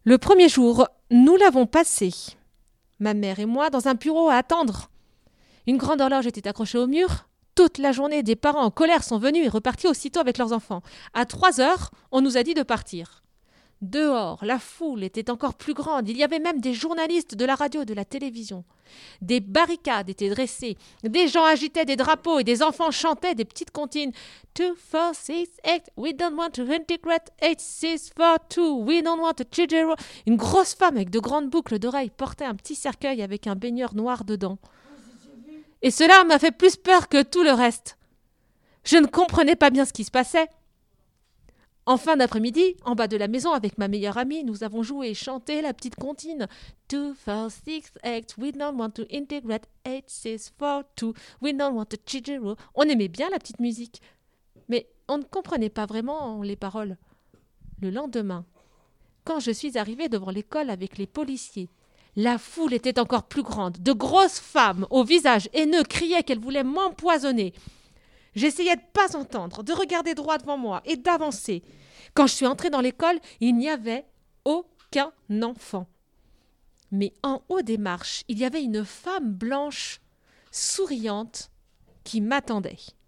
Le premier jour, nous l'avons passé, ma mère et moi, dans un bureau à attendre. Une grande horloge était accrochée au mur. Toute la journée, des parents en colère sont venus et repartis aussitôt avec leurs enfants. À 3 heures, on nous a dit de partir. Dehors, la foule était encore plus grande. Il y avait même des journalistes de la radio et de la télévision. Des barricades étaient dressées. Des gens agitaient des drapeaux et des enfants chantaient des petites comptines. 2, 4, 6, 8, we don't want to integrate. 8, 6, 4, 2, we don't want to chidero. Une grosse femme avec de grandes boucles d'oreilles portait un petit cercueil avec un baigneur noir dedans. Et cela m'a fait plus peur que tout le reste. Je ne comprenais pas bien ce qui se passait. En fin d'après-midi, en bas de la maison, avec ma meilleure amie, nous avons joué et chanté la petite comptine. 2, 4, 6, 8, we don't want to integrate. 8, 6, 4, 2, we don't want to chidero. On aimait bien la petite musique, mais on ne comprenait pas vraiment les paroles. Le lendemain, quand je suis arrivée devant l'école avec les policiers, la foule était encore plus grande. De grosses femmes, au visage haineux, criaient qu'elles voulaient m'empoisonner. J'essayais de ne pas entendre, de regarder droit devant moi et d'avancer. Quand je suis entrée dans l'école, il n'y avait aucun enfant. Mais en haut des marches, il y avait une femme blanche, souriante, qui m'attendait.